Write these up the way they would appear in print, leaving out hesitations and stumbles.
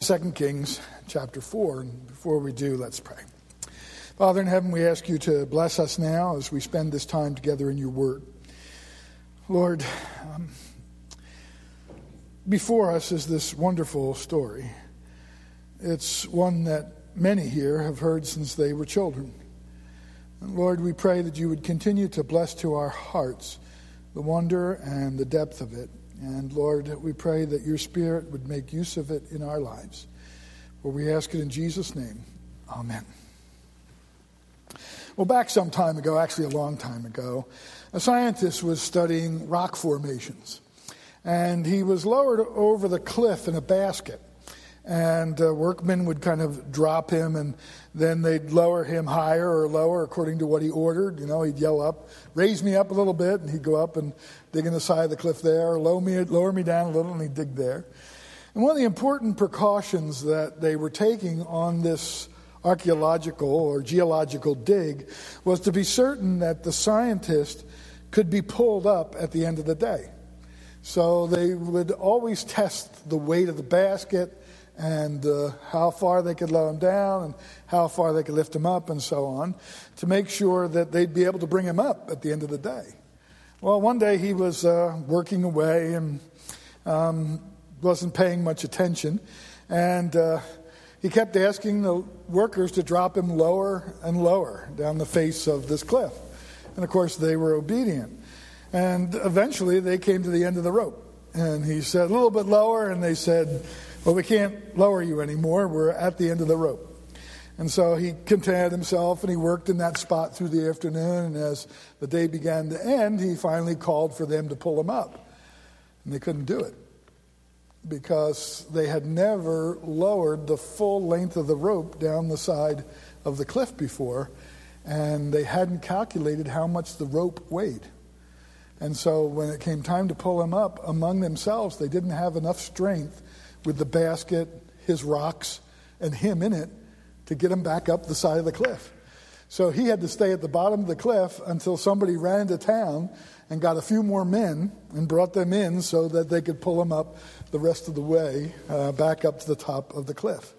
2 Kings chapter 4. And before we do, let's pray. Father in heaven, we ask you to bless us now as we spend this time together in your word. Lord, before us is this wonderful story. It's one that many here have heard since they were children. And Lord, we pray that you would continue to bless to our hearts the wonder and the depth of it. And Lord, we pray that your Spirit would make use of it in our lives. For we ask it in Jesus' name. Amen. Well, back some time ago, actually a long time ago, a scientist was studying rock formations. And he was lowered over the cliff in a basket. And workmen would kind of drop him, and then they'd lower him higher or lower according to what he ordered. You know, he'd yell up, raise me up a little bit, and he'd go up and dig in the side of the cliff there, or lower me down a little, and he'd dig there. And one of the important precautions that they were taking on this archaeological or geological dig was to be certain that the scientist could be pulled up at the end of the day. So they would always test the weight of the basket and how far they could lower him down and how far they could lift him up and so on to make sure that they'd be able to bring him up at the end of the day. Well, one day he was working away and wasn't paying much attention, and he kept asking the workers to drop him lower and lower down the face of this cliff. And of course they were obedient. And eventually they came to the end of the rope. And he said, a little bit lower, and they said, well, we can't lower you anymore. We're at the end of the rope. And so he contented himself, and he worked in that spot through the afternoon. And as the day began to end, he finally called for them to pull him up. And they couldn't do it because they had never lowered the full length of the rope down the side of the cliff before, and they hadn't calculated how much the rope weighed. And so when it came time to pull him up, among themselves, they didn't have enough strength with the basket, his rocks, and him in it to get him back up the side of the cliff. So he had to stay at the bottom of the cliff until somebody ran into town and got a few more men and brought them in so that they could pull him up the rest of the way back up to the top of the cliff.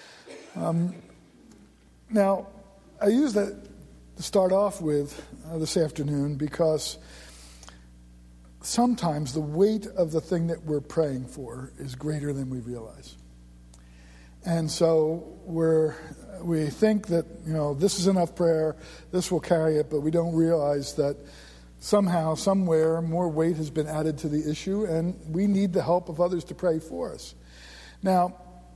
Now, I use that to start off with this afternoon because sometimes the weight of the thing that we're praying for is greater than we realize. And so we think that, this is enough prayer, this will carry it, but we don't realize that somehow, somewhere, more weight has been added to the issue, and we need the help of others to pray for us. Now,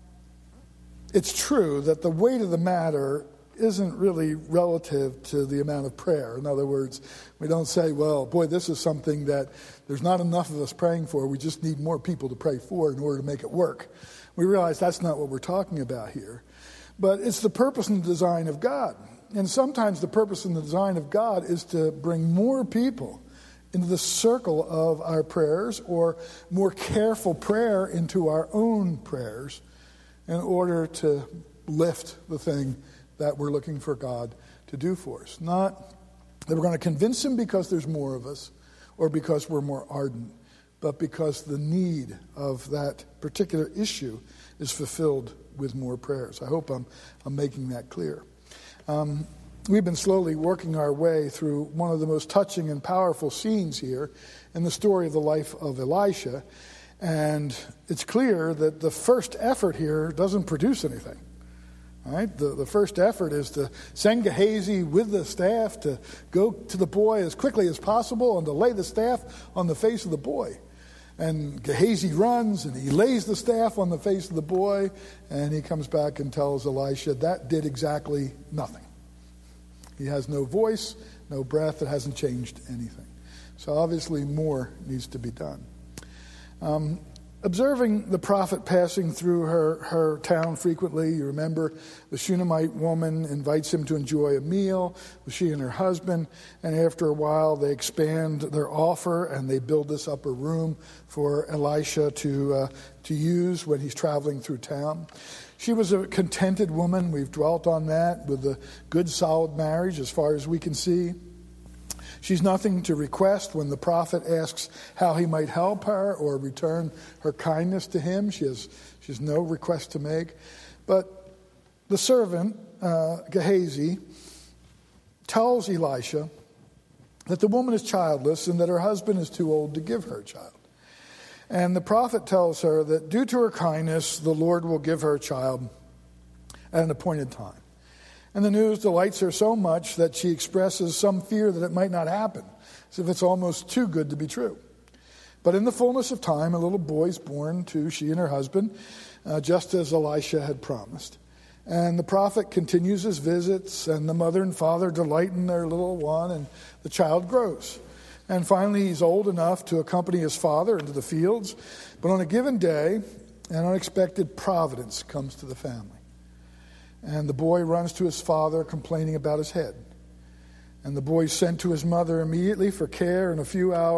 it's true that the weight of the matter isn't really relative to the amount of prayer. In other words, we don't say, well, boy, this is something that there's not enough of us praying for. We just need more people to pray for in order to make it work. We realize that's not what we're talking about here. But it's the purpose and the design of God. And sometimes the purpose and the design of God is to bring more people into the circle of our prayers, or more careful prayer into our own prayers, in order to lift the thing that we're looking for God to do for us. Not that we're going to convince him because there's more of us or because we're more ardent, but because the need of that particular issue is fulfilled with more prayers. I hope I'm making that clear. We've been slowly working our way through one of the most touching and powerful scenes here in the story of the life of Elisha, and it's clear that the first effort here doesn't produce anything. All right? The first effort is to send Gehazi with the staff to go to the boy as quickly as possible and to lay the staff on the face of the boy. And Gehazi runs and he lays the staff on the face of the boy, and he comes back and tells Elisha that did exactly nothing. He has no voice, no breath. It hasn't changed anything. So obviously more needs to be done. Observing the prophet passing through her town frequently, you remember the Shunammite woman invites him to enjoy a meal with she and her husband, and after a while they expand their offer and they build this upper room for Elisha to use when he's traveling through town. She was a contented woman. We've dwelt on that, with a good, solid marriage as far as we can see. She's nothing to request when the prophet asks how he might help her or return her kindness to him. She has no request to make. But the servant, Gehazi, tells Elisha that the woman is childless and that her husband is too old to give her a child. And the prophet tells her that due to her kindness, the Lord will give her a child at an appointed time. And the news delights her so much that she expresses some fear that it might not happen, as if it's almost too good to be true. But in the fullness of time, a little boy is born to she and her husband, just as Elisha had promised. And the prophet continues his visits, and the mother and father delight in their little one, and the child grows. And finally, he's old enough to accompany his father into the fields. But on a given day, an unexpected providence comes to the family. And the boy runs to his father, complaining about his head. And the boy is sent to his mother immediately for care, and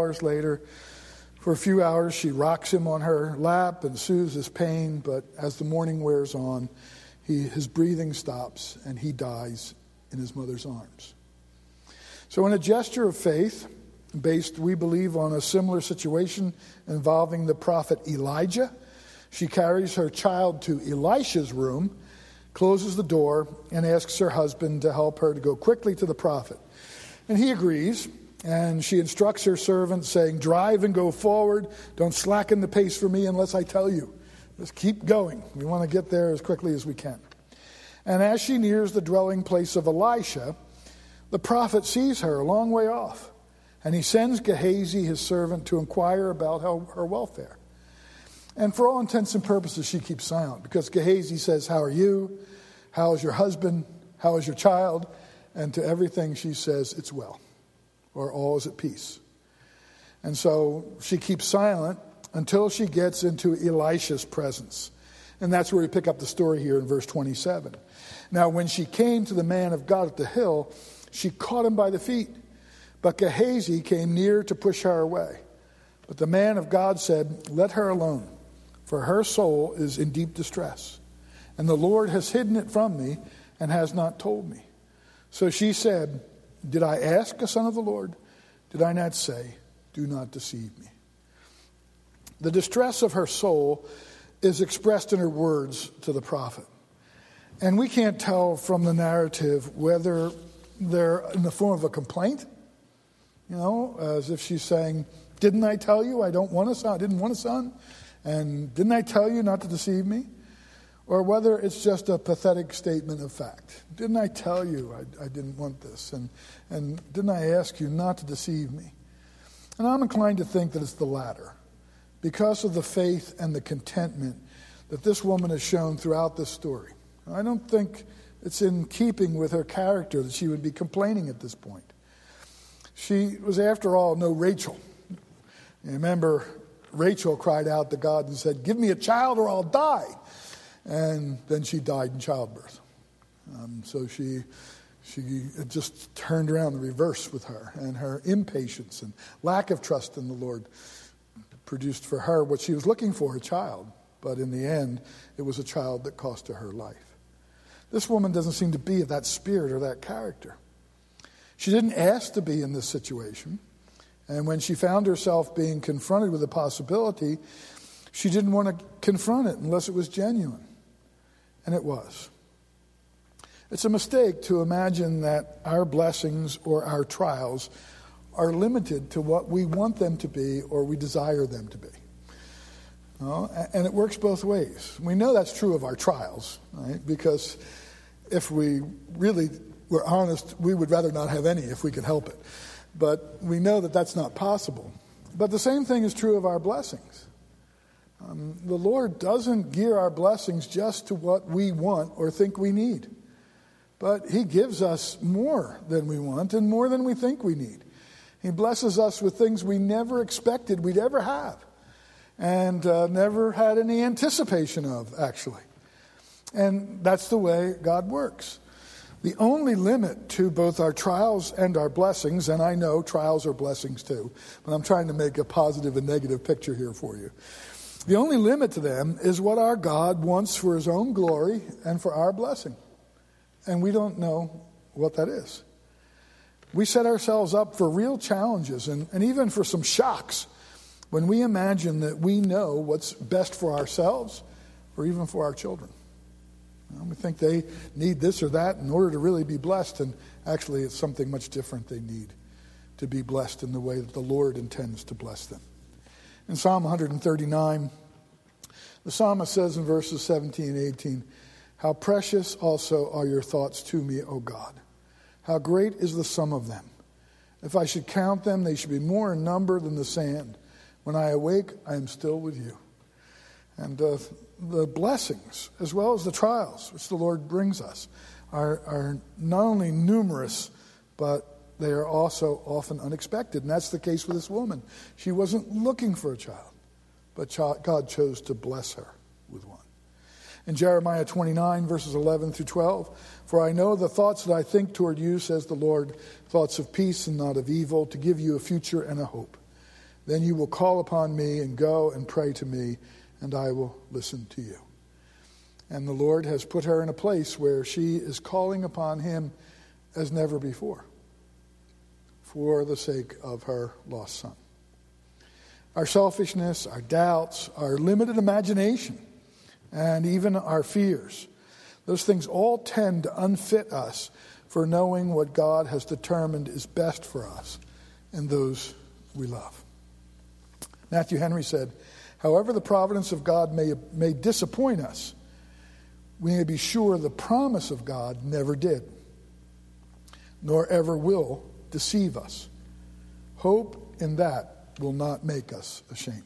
for a few hours, she rocks him on her lap and soothes his pain. But as the morning wears on, his breathing stops, and he dies in his mother's arms. So in a gesture of faith, based, we believe, on a similar situation involving the prophet Elijah, she carries her child to Elisha's room, closes the door, and asks her husband to help her to go quickly to the prophet. And he agrees, and she instructs her servant, saying, "Drive and go forward. Don't slacken the pace for me unless I tell you. Just keep going. We want to get there as quickly as we can." And as she nears the dwelling place of Elisha, the prophet sees her a long way off, and he sends Gehazi, his servant, to inquire about her welfare. And for all intents and purposes, she keeps silent, because Gehazi says, "How are you? How is your husband? How is your child?" And to everything she says, "It's well," or "All is at peace." And so she keeps silent until she gets into Elisha's presence. And that's where we pick up the story here in verse 27. Now, when she came to the man of God at the hill, she caught him by the feet. But Gehazi came near to push her away. But the man of God said, "Let her alone, for her soul is in deep distress. And the Lord has hidden it from me and has not told me." So she said, "Did I ask a son of the Lord? Did I not say, 'Do not deceive me'?" The distress of her soul is expressed in her words to the prophet. And we can't tell from the narrative whether they're in the form of a complaint, as if she's saying, "Didn't I tell you I don't want a son? I didn't want a son? And didn't I tell you not to deceive me?" Or whether it's just a pathetic statement of fact. "Didn't I tell you I didn't want this? And didn't I ask you not to deceive me?" And I'm inclined to think that it's the latter, because of the faith and the contentment that this woman has shown throughout this story. I don't think it's in keeping with her character that she would be complaining at this point. She was, after all, no Rachel. You remember, Rachel cried out to God and said, "Give me a child or I'll die." And then she died in childbirth. So she just turned around the reverse with her, and her impatience and lack of trust in the Lord produced for her what she was looking for, a child. But in the end, it was a child that cost her her life. This woman doesn't seem to be of that spirit or that character. She didn't ask to be in this situation. And when she found herself being confronted with a possibility, she didn't want to confront it unless it was genuine. And it was. It's a mistake to imagine that our blessings or our trials are limited to what we want them to be or we desire them to be. And it works both ways. We know that's true of our trials, right? Because if we really were honest, we would rather not have any if we could help it. But we know that that's not possible. But the same thing is true of our blessings. The Lord doesn't gear our blessings just to what we want or think we need. But He gives us more than we want and more than we think we need. He blesses us with things we never expected we'd ever have. And never had any anticipation of, actually. And that's the way God works. The only limit to both our trials and our blessings, and I know trials are blessings too, but I'm trying to make a positive and negative picture here for you. The only limit to them is what our God wants for His own glory and for our blessing. And we don't know what that is. we set ourselves up for real challenges and even for some shocks when we imagine that we know what's best for ourselves or even for our children. We think they need this or that in order to really be blessed, and actually it's something much different they need to be blessed in the way that the Lord intends to bless them. In Psalm 139, the psalmist says in verses 17 and 18, "How precious also are your thoughts to me, O God. How great is the sum of them. If I should count them, they should be more in number than the sand. When I awake, I am still with you." And the blessings, as well as the trials which the Lord brings us, are not only numerous, but they are also often unexpected. And that's the case with this woman. She wasn't looking for a child, but God chose to bless her with one. In Jeremiah 29, verses 11 through 12, "For I know the thoughts that I think toward you, says the Lord, thoughts of peace and not of evil, to give you a future and a hope. Then you will call upon me and go and pray to me, and I will listen to you." And the Lord has put her in a place where she is calling upon him as never before for the sake of her lost son. Our selfishness, our doubts, our limited imagination, and even our fears, those things all tend to unfit us for knowing what God has determined is best for us and those we love. Matthew Henry said, "However the providence of God may disappoint us, we may be sure the promise of God never did, nor ever will deceive us. Hope in that will not make us ashamed."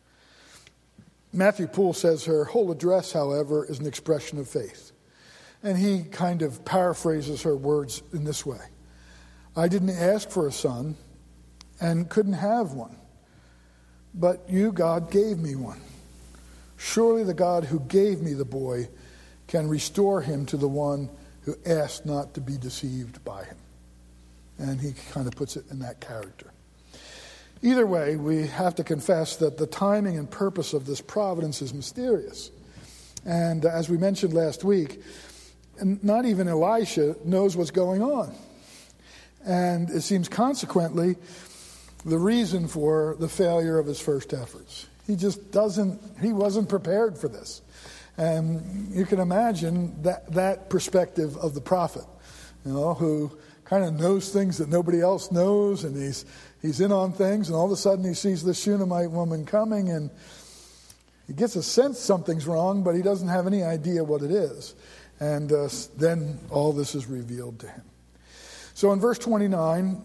Matthew Poole says her whole address, however, is an expression of faith. And he kind of paraphrases her words in this way: "I didn't ask for a son and couldn't have one, but you, God, gave me one. Surely the God who gave me the boy can restore him to the one who asked not to be deceived by him." And he kind of puts it in that character. Either way, we have to confess that the timing and purpose of this providence is mysterious. And as we mentioned last week, not even Elisha knows what's going on. And it seems consequently the reason for the failure of his first efforts. He wasn't prepared for this. And you can imagine that perspective of the prophet, who kind of knows things that nobody else knows, and he's in on things, and all of a sudden he sees this Shunammite woman coming, and he gets a sense something's wrong, but he doesn't have any idea what it is. And then all this is revealed to him. So in verse 29,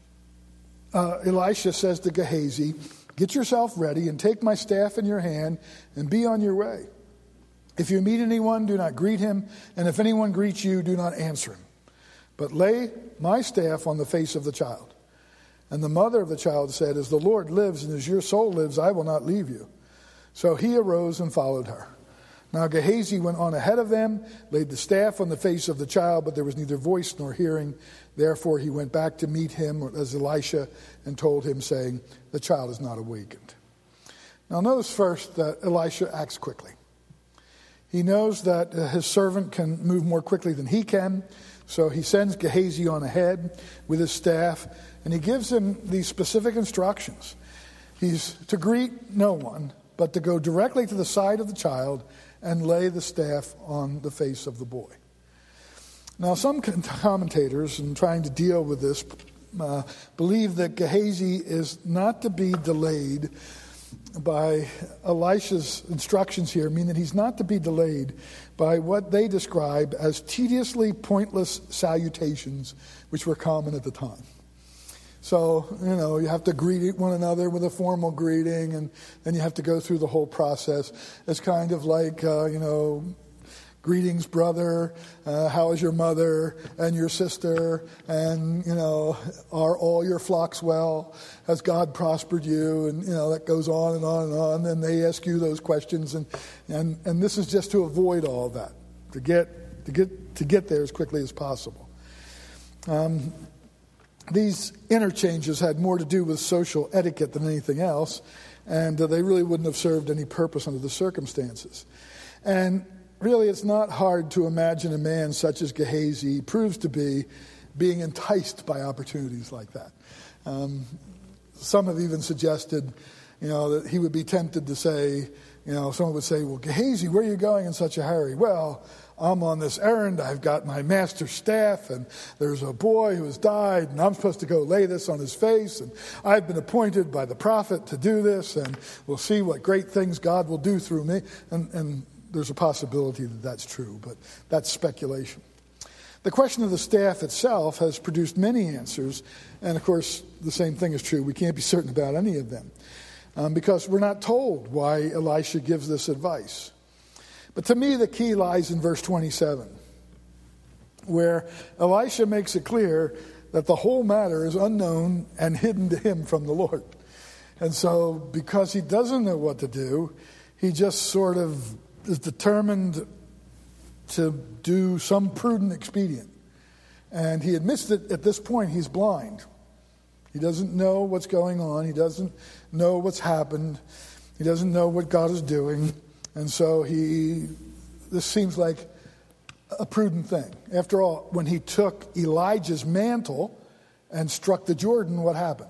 Elisha says to Gehazi, "Get yourself ready and take my staff in your hand and be on your way. If you meet anyone, do not greet him, and if anyone greets you, do not answer him. But lay my staff on the face of the child." And the mother of the child said, "As the Lord lives and as your soul lives, I will not leave you." So he arose and followed her. Now Gehazi went on ahead of them, laid the staff on the face of the child, but there was neither voice nor hearing. Therefore he went back to meet him as Elisha and told him, saying, "The child is not awakened." Now notice first that Elisha acts quickly. He knows that his servant can move more quickly than he can, so he sends Gehazi on ahead with his staff, and he gives him these specific instructions. He's to greet no one, but to go directly to the side of the child and lay the staff on the face of the boy. Now, some commentators, in trying to deal with this, believe that Gehazi is not to be delayed by Elisha's instructions here, mean that he's not to be delayed by what they describe as tediously pointless salutations, which were common at the time. So, you have to greet one another with a formal greeting, and then you have to go through the whole process. It's kind of like, greetings, brother, how is your mother and your sister, and, are all your flocks well? Has God prospered you? And, that goes on and on and on. And they ask you those questions, and this is just to avoid all of that, to get there as quickly as possible. These interchanges had more to do with social etiquette than anything else, and they really wouldn't have served any purpose under the circumstances. And really, it's not hard to imagine a man such as Gehazi proves to be being enticed by opportunities like that. Some have even suggested, that he would be tempted to say, someone would say, well, Gehazi, where are you going in such a hurry? Well, I'm on this errand. I've got my master's staff, and there's a boy who has died, and I'm supposed to go lay this on his face, and I've been appointed by the prophet to do this, and we'll see what great things God will do through me. And there's a possibility that that's true, but that's speculation. The question of the staff itself has produced many answers, and of course, the same thing is true. We can't be certain about any of them, because we're not told why Elisha gives this advice. But to me, the key lies in verse 27, where Elisha makes it clear that the whole matter is unknown and hidden to him from the Lord. And so, because he doesn't know what to do, he just sort of is determined to do some prudent expedient. And he admits that at this point he's blind. He doesn't know what's going on. He doesn't know what's happened. He doesn't know what God is doing. And so this seems like a prudent thing. After all, when he took Elijah's mantle and struck the Jordan, what happened?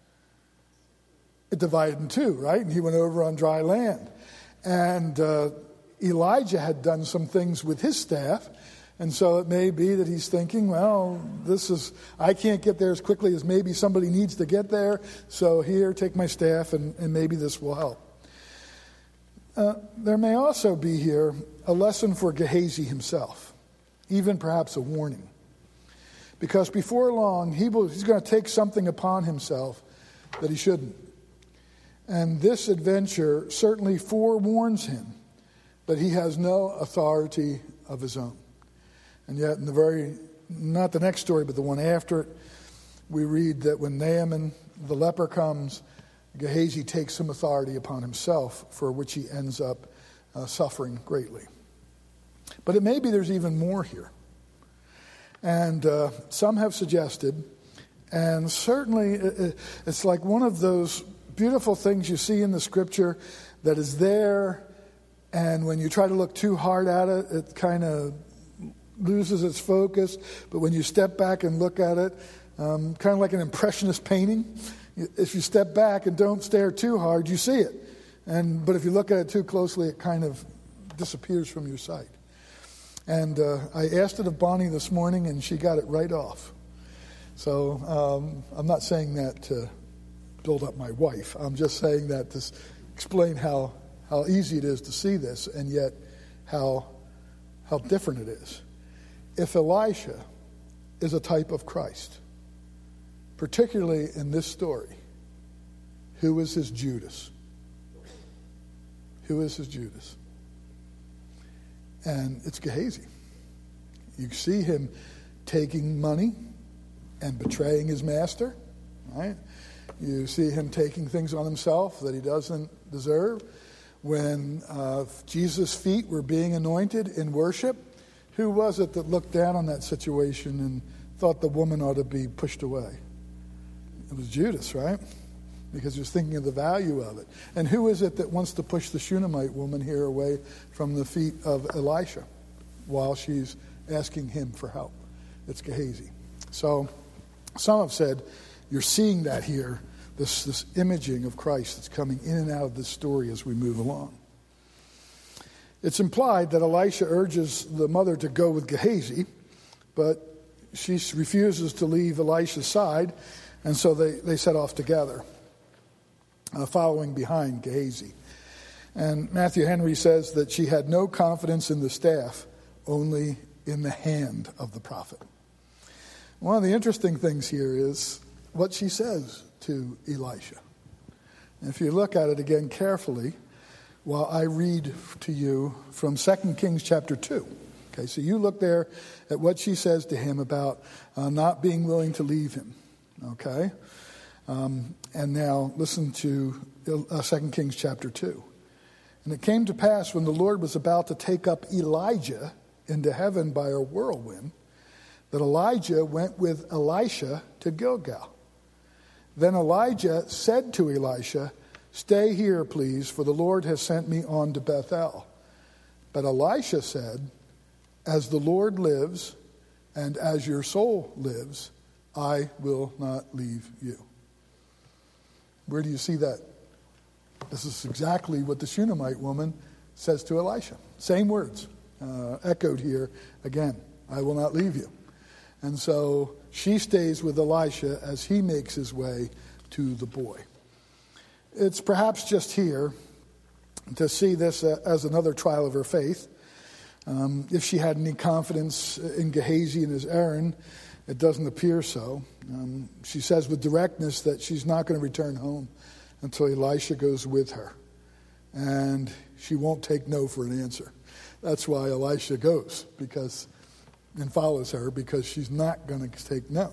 It divided in two, right? And he went over on dry land. And Elijah had done some things with his staff. And so it may be that he's thinking, well, I can't get there as quickly as maybe somebody needs to get there. So here, take my staff and maybe this will help. There may also be here a lesson for Gehazi himself, even perhaps a warning. Because before long, he's going to take something upon himself that he shouldn't. And this adventure certainly forewarns him that he has no authority of his own. And yet not the next story, but the one after it, we read that when Naaman, the leper, comes, Gehazi takes some authority upon himself, for which he ends up suffering greatly. But it may be there's even more here. And some have suggested, and certainly it's like one of those beautiful things you see in the Scripture that is there, and when you try to look too hard at it, it kind of loses its focus. But when you step back and look at it, kind of like an impressionist painting, if you step back and don't stare too hard, you see it. But if you look at it too closely, it kind of disappears from your sight. And I asked it of Bonnie this morning, and she got it right off. So I'm not saying that to build up my wife. I'm just saying that to explain how easy it is to see this, and yet how different it is. If Elisha is a type of Christ, particularly in this story, who is his Judas? Who is his Judas? And it's Gehazi. You see him taking money and betraying his master, right? You see him taking things on himself that he doesn't deserve. When Jesus' feet were being anointed in worship, who was it that looked down on that situation and thought the woman ought to be pushed away? It was Judas, right? Because he was thinking of the value of it. And who is it that wants to push the Shunammite woman here away from the feet of Elisha while she's asking him for help? It's Gehazi. So some have said you're seeing that here, this imaging of Christ that's coming in and out of this story as we move along. It's implied that Elisha urges the mother to go with Gehazi, but she refuses to leave Elisha's side, and so they set off together, following behind Gehazi. And Matthew Henry says that she had no confidence in the staff, only in the hand of the prophet. One of the interesting things here is what she says to Elisha. And if you look at it again carefully, while I read to you from 2 Kings chapter 2. Okay, so you look there at what she says to him about not being willing to leave him. Okay? And now listen to 2 Kings chapter 2. And it came to pass when the Lord was about to take up Elijah into heaven by a whirlwind, that Elijah went with Elisha to Gilgal. Then Elijah said to Elisha, "Stay here, please, for the Lord has sent me on to Bethel." But Elisha said, "As the Lord lives, and as your soul lives, I will not leave you. Where do you see that? This is exactly what the Shunammite woman says to Elisha. Same words, echoed here again. I will not leave you. And so she stays with Elisha as he makes his way to the boy. It's perhaps just here to see this as another trial of her faith. If she had any confidence in Gehazi and his errand, it doesn't appear so. She says with directness that she's not going to return home until Elisha goes with her. And she won't take no for an answer. That's why Elisha goes and follows her, because she's not going to take no.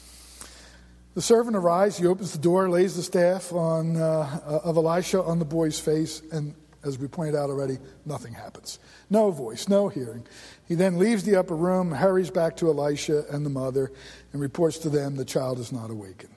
The servant arrives. He opens the door, lays the staff of Elisha on the boy's face, and as we pointed out already, nothing happens. No voice, no hearing. He then leaves the upper room, hurries back to Elisha and the mother, and reports to them the child is not awakened.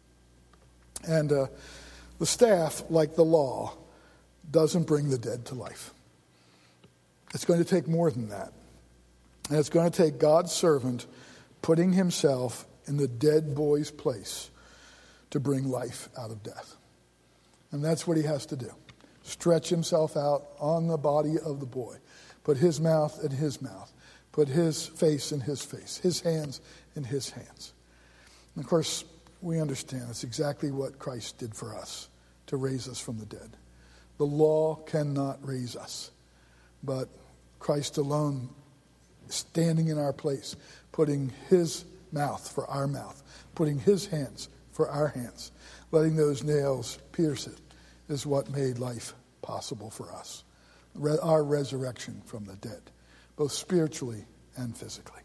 And the staff, like the law, doesn't bring the dead to life. It's going to take more than that. And it's going to take God's servant putting himself in the dead boy's place to bring life out of death. And that's what he has to do. Stretch himself out on the body of the boy. Put his mouth in his mouth. Put his face in his face. His hands in his hands. And of course, we understand it's exactly what Christ did for us, to raise us from the dead. The law cannot raise us, but Christ alone, standing in our place, putting his mouth for our mouth, putting his hands for our hands, letting those nails pierce it, is what made life possible for us. Our resurrection from the dead, both spiritually and physically.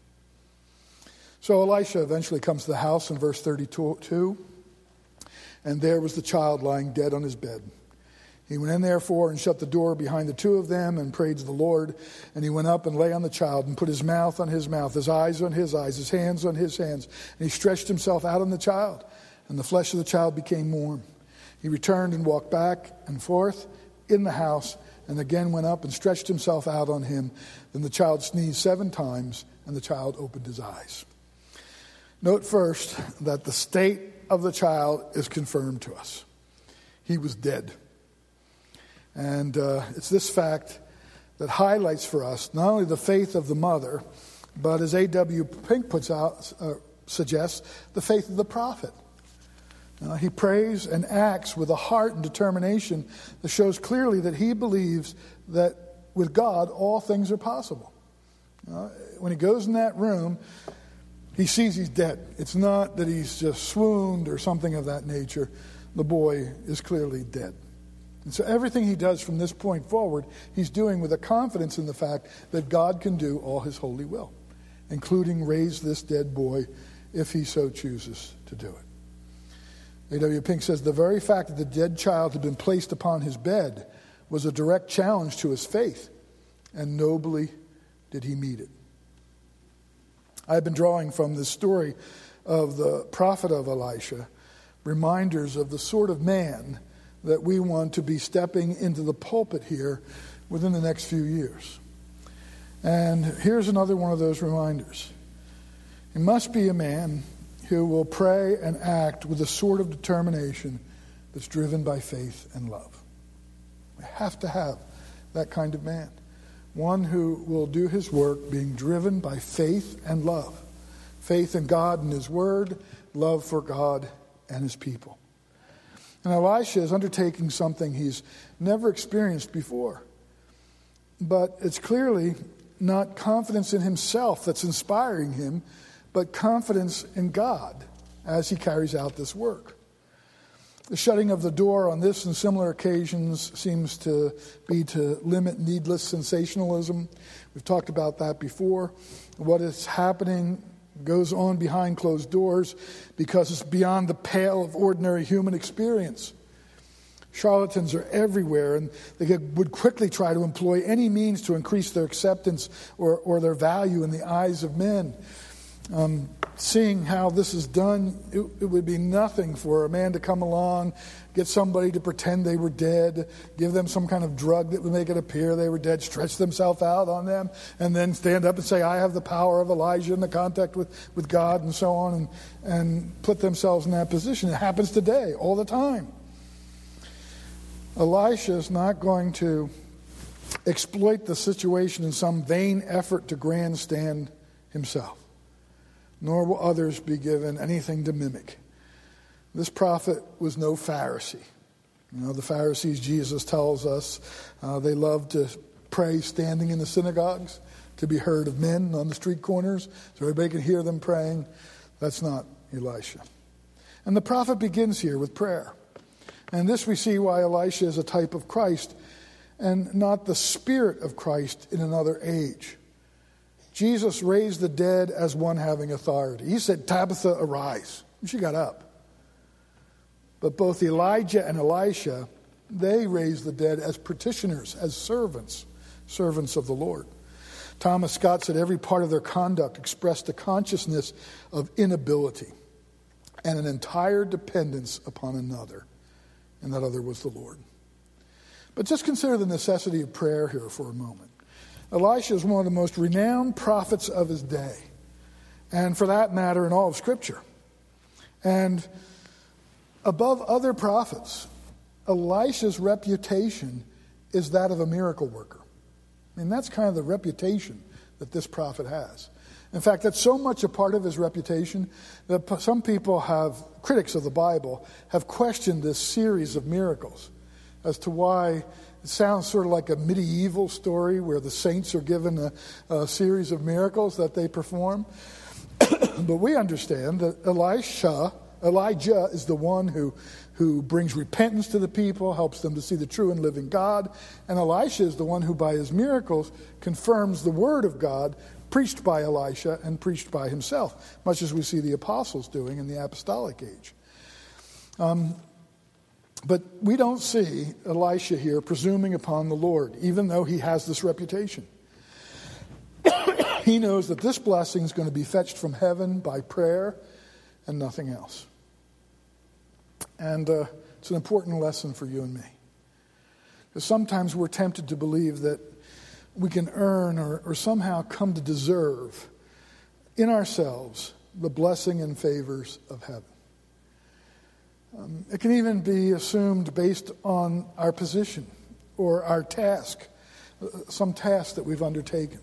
So Elisha eventually comes to the house in verse 32, and there was the child lying dead on his bed. He went in therefore and shut the door behind the two of them and prayed to the Lord. And he went up and lay on the child and put his mouth on his mouth, his eyes on his eyes, his hands on his hands. And he stretched himself out on the child, and the flesh of the child became warm. He returned and walked back and forth in the house, and again went up and stretched himself out on him. Then the child sneezed 7 times, and the child opened his eyes. Note first that the state of the child is confirmed to us. He was dead. And it's this fact that highlights for us not only the faith of the mother, but as A.W. Pink suggests, the faith of the prophet. He prays and acts with a heart and determination that shows clearly that he believes that with God all things are possible. When he goes in that room, he sees he's dead. It's not that he's just swooned or something of that nature. The boy is clearly dead. And so everything he does from this point forward, he's doing with a confidence in the fact that God can do all his holy will, including raise this dead boy if he so chooses to do it. A.W. Pink says, the very fact that the dead child had been placed upon his bed was a direct challenge to his faith, and nobly did he meet it. I've been drawing from the story of the prophet of Elisha reminders of the sort of man that we want to be stepping into the pulpit here within the next few years. And here's another one of those reminders. He must be a man who will pray and act with a sort of determination that's driven by faith and love. We have to have that kind of man. One who will do his work being driven by faith and love. Faith in God and his word, love for God and his people. And Elisha is undertaking something he's never experienced before. But it's clearly not confidence in himself that's inspiring him, but confidence in God as he carries out this work. The shutting of the door on this and similar occasions seems to be to limit needless sensationalism. We've talked about that before. What is happening goes on behind closed doors because it's beyond the pale of ordinary human experience. Charlatans are everywhere, and they would quickly try to employ any means to increase their acceptance or their value in the eyes of men. Seeing how this is done, it would be nothing for a man to come along, get somebody to pretend they were dead, give them some kind of drug that would make it appear they were dead, stretch themselves out on them, and then stand up and say, I have the power of Elijah and the contact with God and so on, and put themselves in that position. It happens today, all the time. Elisha is not going to exploit the situation in some vain effort to grandstand himself, nor will others be given anything to mimic. This prophet was no Pharisee. The Pharisees, Jesus tells us, they loved to pray standing in the synagogues, to be heard of men on the street corners, so everybody can hear them praying. That's not Elisha. And the prophet begins here with prayer. And this we see why Elisha is a type of Christ and not the Spirit of Christ in another age. Jesus raised the dead as one having authority. He said, Tabitha, arise. And she got up. But both Elijah and Elisha, they raised the dead as petitioners, as servants of the Lord. Thomas Scott said every part of their conduct expressed a consciousness of inability and an entire dependence upon another. And that other was the Lord. But just consider the necessity of prayer here for a moment. Elisha is one of the most renowned prophets of his day, and for that matter in all of Scripture. And above other prophets, Elisha's reputation is that of a miracle worker. I mean, that's kind of the reputation that this prophet has. In fact, that's so much a part of his reputation that some people critics of the Bible, have questioned this series of miracles as to why it sounds sort of like a medieval story where the saints are given a series of miracles that they perform. But we understand that Elijah is the one who brings repentance to the people, helps them to see the true and living God. And Elisha is the one who by his miracles confirms the word of God preached by Elisha and preached by himself, much as we see the apostles doing in the apostolic age. But we don't see Elisha here presuming upon the Lord, even though he has this reputation. He knows that this blessing is going to be fetched from heaven by prayer and nothing else. And it's an important lesson for you and me. Because sometimes we're tempted to believe that we can earn or somehow come to deserve in ourselves the blessing and favors of heaven. It can even be assumed based on our position or our task, some task that we've undertaken.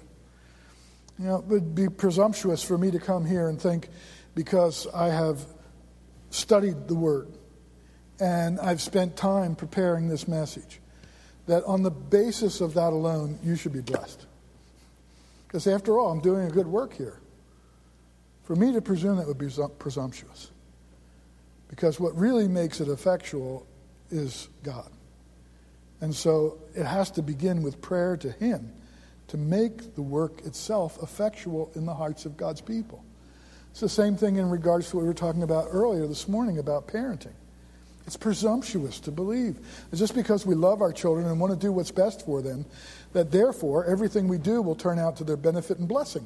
It would be presumptuous for me to come here and think because I have studied the Word and I've spent time preparing this message, that on the basis of that alone, you should be blessed. Because after all, I'm doing a good work here. For me to presume that would be presumptuous. Because what really makes it effectual is God. And so it has to begin with prayer to Him to make the work itself effectual in the hearts of God's people. It's the same thing in regards to what we were talking about earlier this morning about parenting. It's presumptuous to believe that just because we love our children and want to do what's best for them, that therefore everything we do will turn out to their benefit and blessing.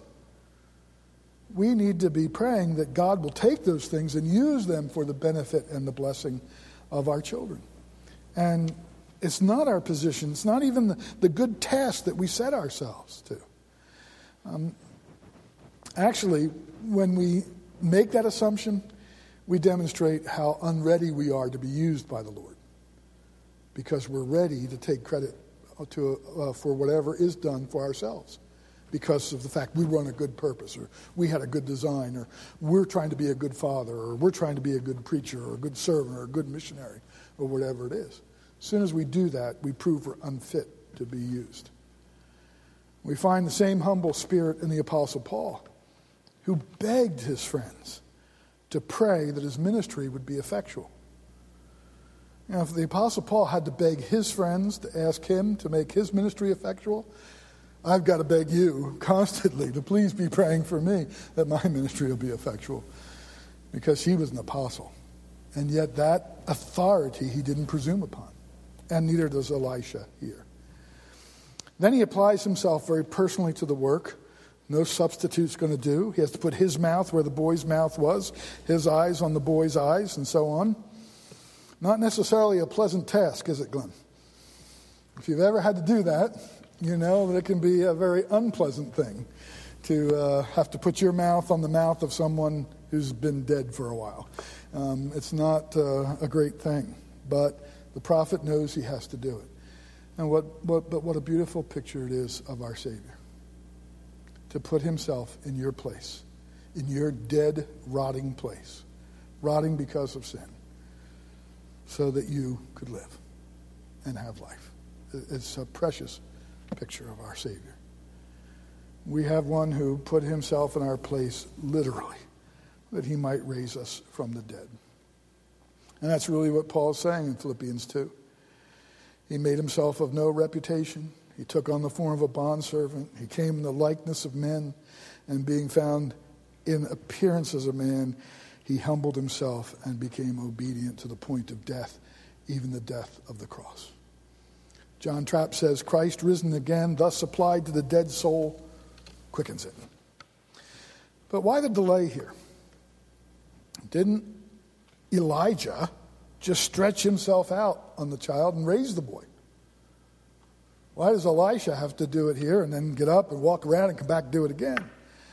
We need to be praying that God will take those things and use them for the benefit and the blessing of our children. And it's not our position. It's not even the good task that we set ourselves to. Actually, when we make that assumption, we demonstrate how unready we are to be used by the Lord. Because we're ready to take credit for whatever is done for ourselves. Because of the fact we run a good purpose, or we had a good design, or we're trying to be a good father, or we're trying to be a good preacher, or a good servant, or a good missionary, or whatever it is. As soon as we do that, we prove we're unfit to be used. We find the same humble spirit in the Apostle Paul, who begged his friends to pray that his ministry would be effectual. If the Apostle Paul had to beg his friends to ask him to make his ministry effectual, I've got to beg you constantly to please be praying for me that my ministry will be effectual, because he was an apostle. And yet that authority he didn't presume upon. And neither does Elisha here. Then he applies himself very personally to the work. No substitute's going to do. He has to put his mouth where the boy's mouth was, his eyes on the boy's eyes, and so on. Not necessarily a pleasant task, is it, Glenn? If you've ever had to do that, you know that it can be a very unpleasant thing to have to put your mouth on the mouth of someone who's been dead for a while. It's not a great thing, but the prophet knows he has to do it. And what a beautiful picture it is of our Savior, to put himself in your place, in your dead, rotting place, rotting because of sin, so that you could live and have life. It's a precious picture of our Savior. We have one who put himself in our place literally, that he might raise us from the dead. And that's really what Paul's saying in Philippians 2. He made himself of no reputation. He took on the form of a bondservant. He came in the likeness of men, and being found in appearance as a man, he humbled himself and became obedient to the point of death, even the death of the cross. John Trapp says, Christ risen again, thus applied to the dead soul, quickens it. But why the delay here? Didn't Elijah just stretch himself out on the child and raise the boy? Why does Elisha have to do it here and then get up and walk around and come back and do it again?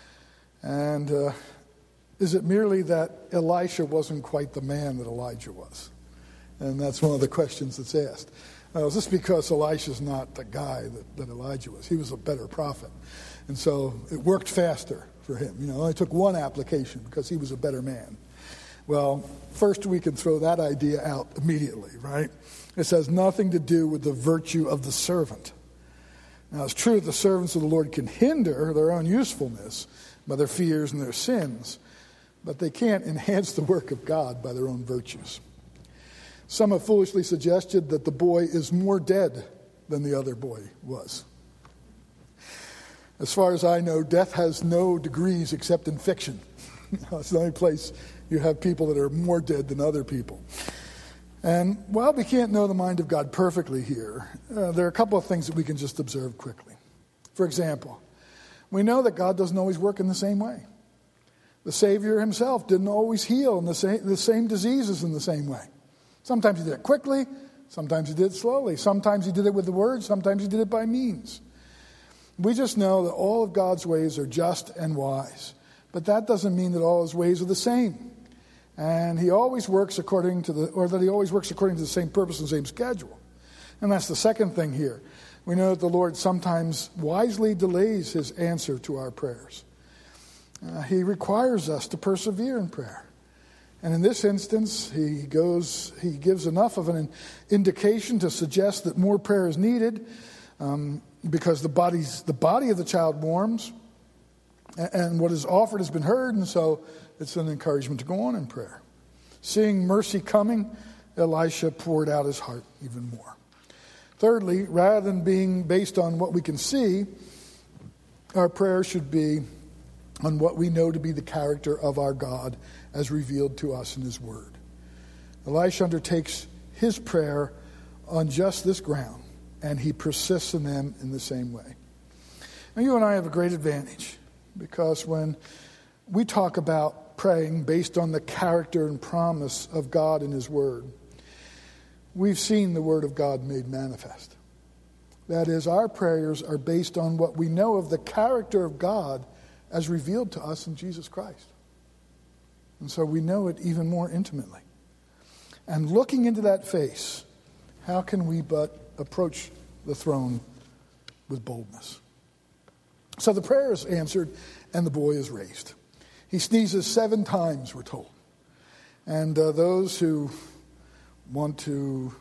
And is it merely that Elisha wasn't quite the man that Elijah was? And that's one of the questions that's asked. Now, is this because Elisha's not the guy that Elijah was? He was a better prophet. And so it worked faster for him. You know, it only took one application because he was a better man. Well, first we can throw that idea out immediately, right? This has nothing to do with the virtue of the servant. Now, it's true the servants of the Lord can hinder their own usefulness by their fears and their sins, but they can't enhance the work of God by their own virtues. Some have foolishly suggested that the boy is more dead than the other boy was. As far as I know, death has no degrees except in fiction. It's the only place you have people that are more dead than other people. And while we can't know the mind of God perfectly here, there are a couple of things that we can just observe quickly. For example, we know that God doesn't always work in the same way. The Savior himself didn't always heal in the same diseases in the same way. Sometimes he did it quickly, sometimes he did it slowly, sometimes he did it with the word, sometimes he did it by means. We just know that all of God's ways are just and wise, but that doesn't mean that all his ways are the same. And he always works according to the same purpose and same schedule. And that's the second thing here. We know that the Lord sometimes wisely delays his answer to our prayers. He requires us to persevere in prayer. And in this instance, he gives enough of an indication to suggest that more prayer is needed, because the body of the child warms, and what is offered has been heard, and so it's an encouragement to go on in prayer. Seeing mercy coming, Elisha poured out his heart even more. Thirdly, rather than being based on what we can see, our prayer should be on what we know to be the character of our God as revealed to us in his word. Elisha undertakes his prayer on just this ground, and he persists in them in the same way. Now, you and I have a great advantage, because when we talk about praying based on the character and promise of God in his word, we've seen the word of God made manifest. That is, our prayers are based on what we know of the character of God as revealed to us in Jesus Christ. And so we know it even more intimately. And looking into that face, how can we but approach the throne with boldness? So the prayer is answered, and the boy is raised. He sneezes 7 times, we're told. And those who want to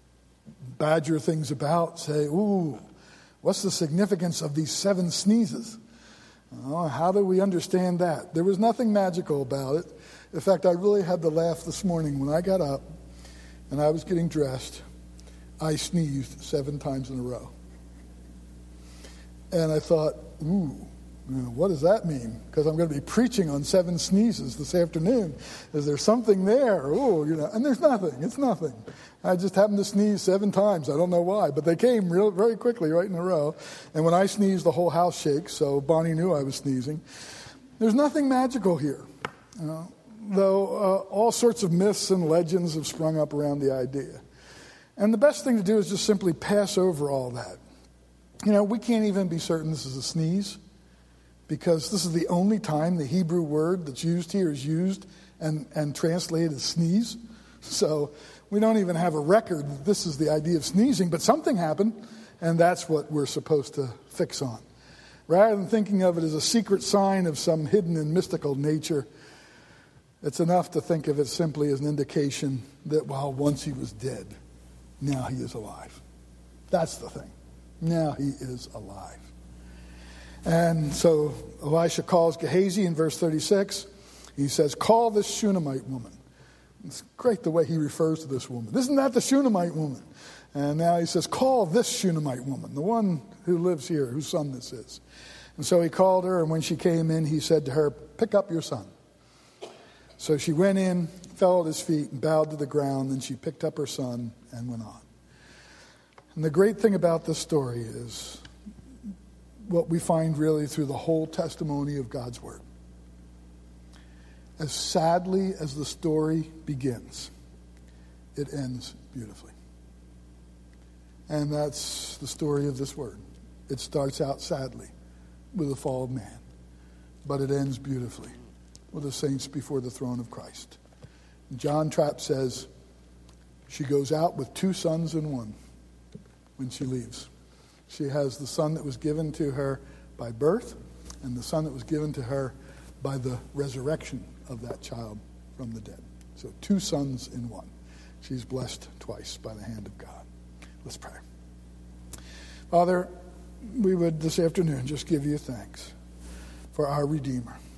badger things about say, ooh, what's the significance of these 7 sneezes? Oh, how do we understand that? There was nothing magical about it. In fact, I really had to laugh this morning when I got up and I was getting dressed. I sneezed 7 times in a row. And I thought, ooh, What does that mean? Because I'm going to be preaching on 7 sneezes this afternoon. Is there something there? Oh, and there's nothing. It's nothing. I just happened to sneeze 7 times. I don't know why, but they came very quickly, right in a row. And when I sneezed, the whole house shakes, so Bonnie knew I was sneezing. There's nothing magical here, though all sorts of myths and legends have sprung up around the idea. And the best thing to do is just simply pass over all that. We can't even be certain this is a sneeze, because this is the only time the Hebrew word that's used here is used and translated as sneeze. So we don't even have a record that this is the idea of sneezing, but something happened, and that's what we're supposed to fix on. Rather than thinking of it as a secret sign of some hidden and mystical nature, it's enough to think of it simply as an indication that while once he was dead, now he is alive. That's the thing. Now he is alive. And so Elisha calls Gehazi in verse 36. He says, call this Shunammite woman. It's great the way he refers to this woman. Isn't that the Shunammite woman? And now he says, call this Shunammite woman, the one who lives here, whose son this is. And so he called her, and when she came in, he said to her, pick up your son. So she went in, fell at his feet, and bowed to the ground, and she picked up her son and went on. And the great thing about this story is what we find really through the whole testimony of God's word. As sadly as the story begins, it ends beautifully. And that's the story of this word. It starts out sadly with the fall of man, but it ends beautifully with the saints before the throne of Christ. John Trapp says she goes out with 2 sons in one when she leaves. She has the son that was given to her by birth and the son that was given to her by the resurrection of that child from the dead. So 2 sons in one. She's blessed twice by the hand of God. Let's pray. Father, we would this afternoon just give you thanks for our Redeemer.